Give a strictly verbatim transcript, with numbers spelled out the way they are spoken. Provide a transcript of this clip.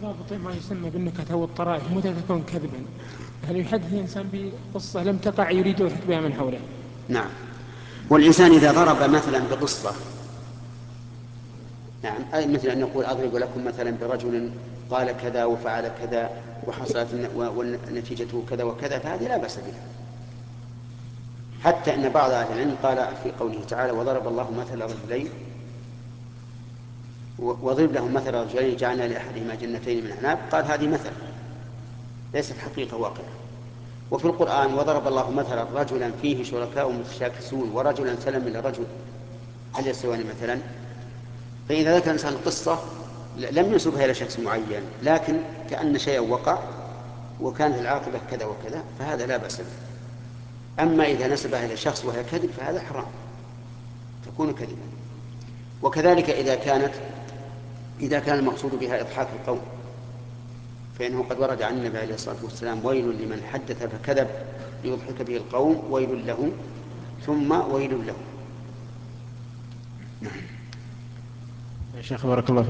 ضابط ما يسمى بالنكت أو الطرائف متى تكون كذبا؟ هل يحدث الإنسان بقصة لم تقع يريد الحكم بها من حوله؟ نعم. والإنسان إذا ضرب مثلا بقصة، نعم، أي مثل أن يقول أضرب لكم مثلا برجل قال كذا وفعل كذا وحصلت ونتيجته كذا وكذا، فهذه لا بأس بها. حتى أن بعض أهل العلم قال في قوله تعالى وضرب الله مثل رجلين وضرب لهم مثل رجلين جعلنا لأحدهما جنتين من أعناب، قال هذه مثل ليست حقيقة واقعة. وفي القرآن وضرب الله مثلا رجلا فيه شركاء متشاكسون ورجلا سلما لرجل هل يستويان مثلا؟ فإذا ذكر الإنسان القصة لم ينسبها إلى شخص معين، لكن كأن شيئا وقع وكانت العاقبة كذا وكذا، فهذا لا بأس به. أما إذا نسبها إلى شخص وهي كذب فهذا حرام، تكون كذبا. وكذلك إذا كانت إذا كان المقصود بها إضحاك القوم، فإنه قد ورد عن النبي عليه الصلاة والسلام ويل لمن حدث فكذب ليضحك به القوم ويل له ثم ويل له. نعم. يا شيخ بارك الله